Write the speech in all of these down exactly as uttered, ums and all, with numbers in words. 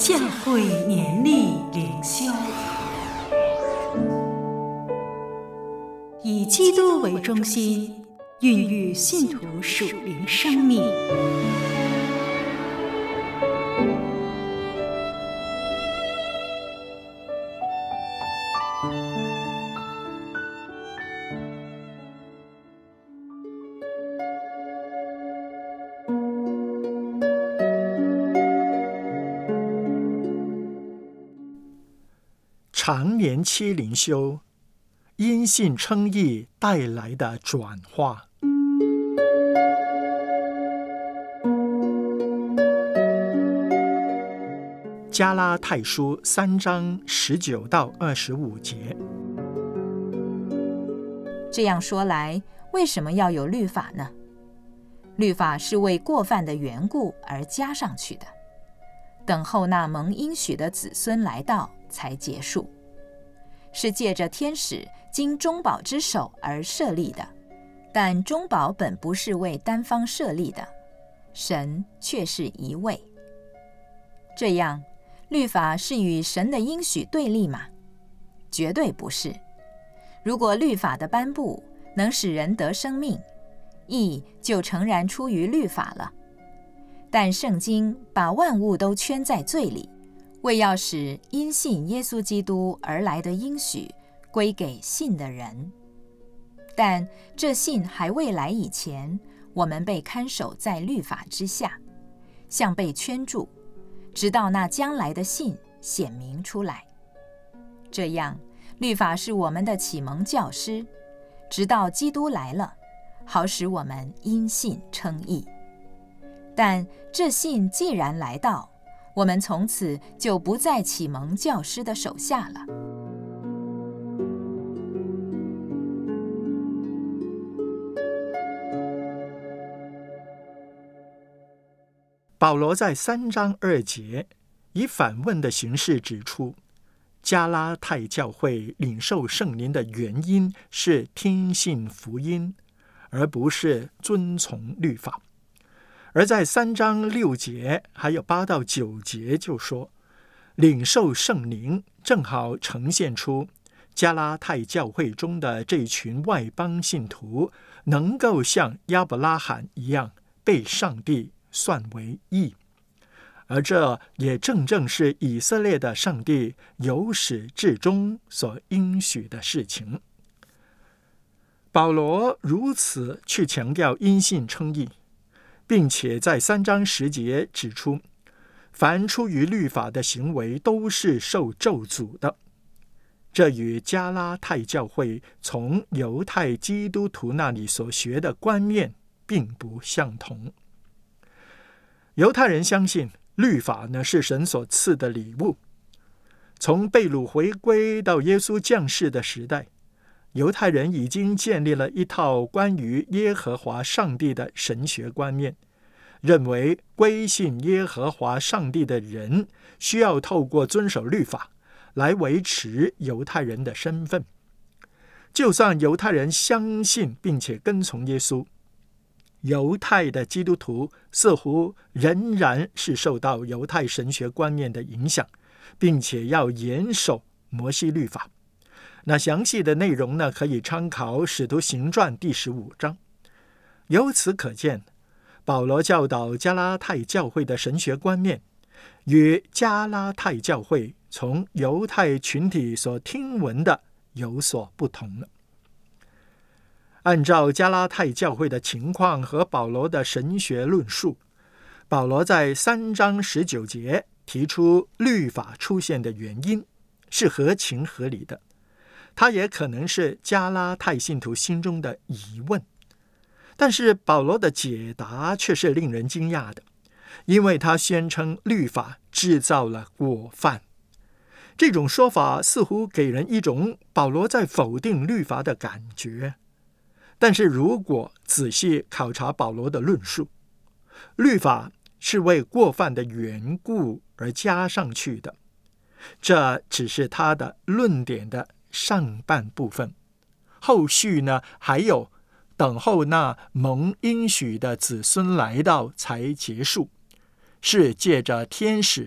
教会年历灵修，以基督为中心，孕育信徒属灵生命。 常年期灵修，因信称义带来的转化。加拉太书三章十九到二十五节。 这样说来，为什么要有律法呢？律法是为过犯的缘故而加上去的，等候那蒙应许的子孙来到才结束，是借着天使经中保之手而设立的。但中保本不是为单方设立的，神却是一位。这样，律法是与神的应许对立吗？绝对不是。如果律法的颁布能使人得生命，义就诚然出于律法了。但圣经把万物都圈在罪里，为要使因信耶稣基督而来的应许归给信的人。但这信还未来以前，我们被看守在律法之下，像被圈住，直到那将来的信显明出来。这样，律法是我们的启蒙教师，直到基督来了，好使我们因信称义。但这信既然来到，我们从此就不在启蒙教师的手下了。 保罗在三章二节以反问的形式指出，加拉太教会领受圣灵的原因是听信福音，而不是遵从律法。而在三章六节还有八到九节就说，领受圣灵正好呈现出加拉太教会中的这群外邦信徒能够像亚伯拉罕一样被上帝算为义，而这也正正是以色列的上帝由始至终所应许的事情。保罗如此去强调因信称义，并且在三章十节指出，凡出于律法的行为都是受咒诅的。这与加拉太教会从犹太基督徒那里所学的观念并不相同。犹太人相信律法呢是神所赐的礼物。从被掳回归到耶稣降世的时代，犹太人已经建立了一套关于耶和华上帝的神学观念，认为归信耶和华上帝的人需要透过遵守律法来维持犹太人的身份。就算犹太人相信并且跟从耶稣，犹太的基督徒似乎仍然是受到犹太神学观念的影响，并且要严守摩西律法。那详细的内容呢，可以参考《使徒行传》第十五章。由此可见，保罗教导加拉太教会的神学观念，与加拉太教会从犹太群体所听闻的有所不同了。按照加拉太教会的情况和保罗的神学论述，保罗在三章十九节提出律法出现的原因是合情合理的，它也可能是加拉太信徒心中的疑问。但是保罗的解答却是令人惊讶的，因为他宣称律法制造了过犯。这种说法似乎给人一种保罗在否定律法的感觉。但是如果仔细考察保罗的论述，律法是为过犯的缘故而加上去的，这只是他的论点的上半部分。后续呢，还有等候那蒙应许的子孙来到才结束，是借着天使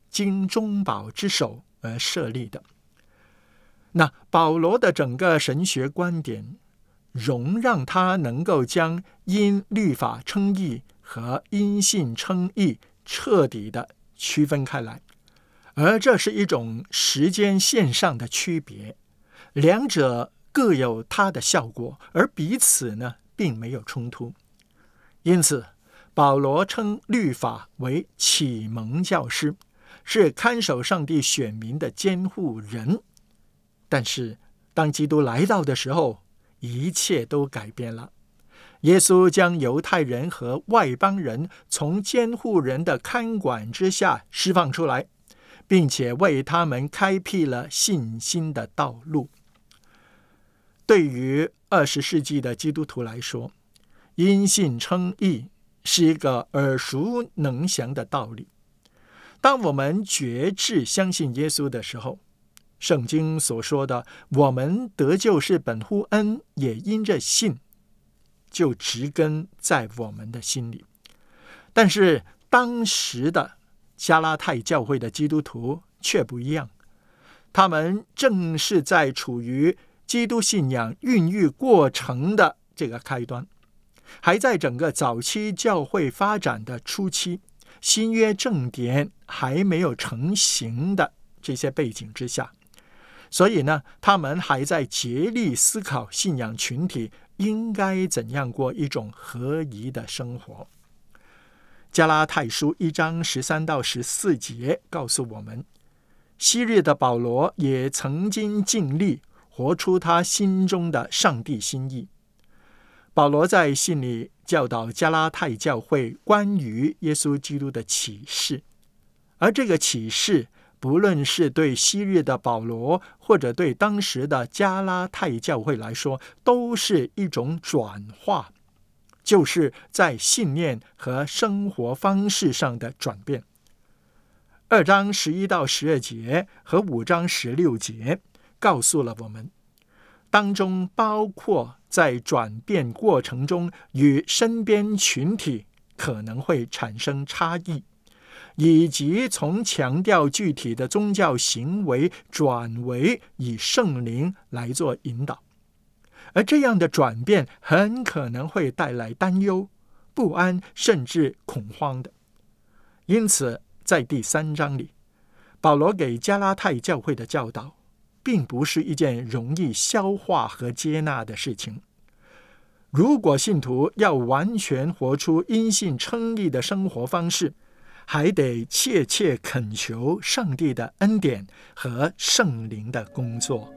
经中保之手而设立的。那保罗的整个神学观点，容让他能够将因律法称义和因信称义彻底的区分开来，而这是一种时间线上的区别，两者各有它的效果，而彼此呢并没有冲突。因此保罗称律法为启蒙教师，是看守上帝选民的监护人。但是当基督来到的时候，一切都改变了。耶稣将犹太人和外邦人从监护人的看管之下释放出来，并且为他们开辟了信心的道路。对于二十世纪的基督徒来说，因信称义是一个耳熟能详的道理。当我们决志相信耶稣的时候，圣经所说的我们得救是本乎恩，也因着信，就植根在我们的心里。但是当时的加拉太教会的基督徒却不一样，他们正是在处于基督信仰孕育过程的这个开端，还在整个早期教会发展的初期，新约正典还没有成型的这些背景之下，所以呢，他们还在竭力思考信仰群体应该怎样过一种合宜的生活。加拉太书一章十三到十四节告诉我们，昔日的保罗也曾经尽力活出他心中的上帝心意。保罗在信里教导加拉太教会关于耶稣基督的启示，而这个启示不论是对昔日的保罗，或者对当时的加拉太教会来说，都是一种转化，就是在信念和生活方式上的转变。二章十一到十二节和五章十六节告诉了我们，当中包括在转变过程中与身边群体可能会产生差异，以及从强调具体的宗教行为转为以圣灵来做引导，而这样的转变很可能会带来担忧、不安甚至恐慌的。因此在第三章里，保罗给加拉太教会的教导并不是一件容易消化和接纳的事情。如果信徒要完全活出因信称义的生活方式，还得切切恳求上帝的恩典和圣灵的工作。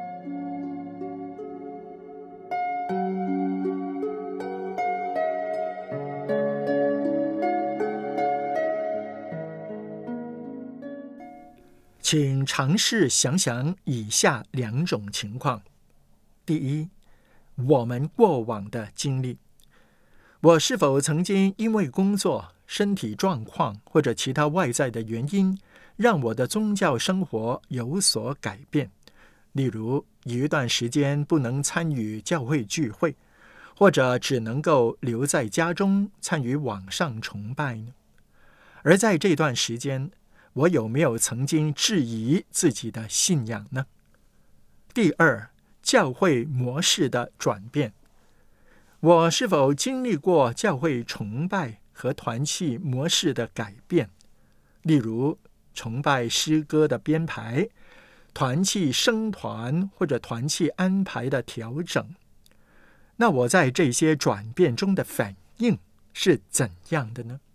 请尝试想想以下两种情况。第一，我们过往的经历，我是否曾经因为工作、身体状况或者其他外在的原因，让我的宗教生活有所改变？例如，有一段时间不能参与教会聚会，或者只能够留在家中参与网上崇拜呢？而在这段时间，我有没有曾经质疑自己的信仰呢？第二，教会模式的转变，我是否经历过教会崇拜和团契模式的改变？例如，崇拜诗歌的编排、团契生团或者团契安排的调整。那我在这些转变中的反应是怎样的呢？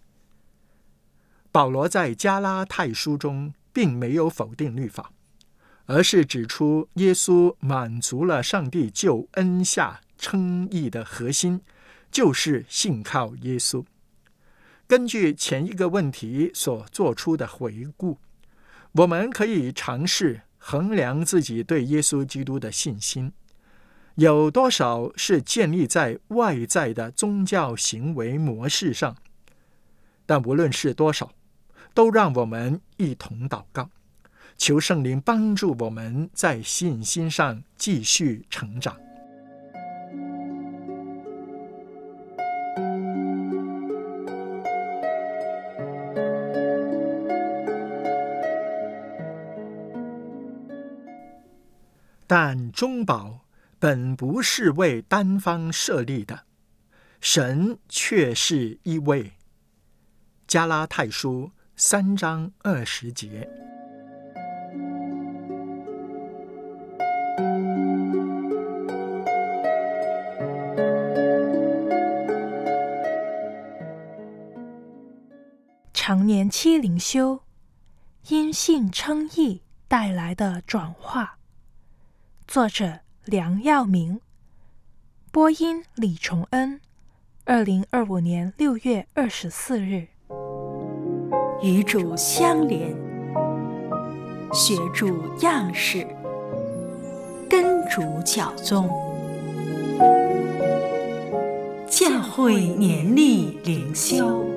保罗在加拉太书中并没有否定律法，而是指出耶稣满足了上帝救恩下称义的核心，就是信靠耶稣。根据前一个问题所做出的回顾，我们可以尝试衡量自己对耶稣基督的信心，有多少是建立在外在的宗教行为模式上。但无论是多少，都让我们一同祷告，求圣灵帮助我们在信心上继续成长。 但中保本不是为单方设立的，神却是一位。加拉太书三章二十节。 常年期灵修，因信称义带来的转化。作者梁耀明，播音李崇恩，二零二五年六月二十四日。 与主相连，学主样式，跟主教宗。教会年历灵修。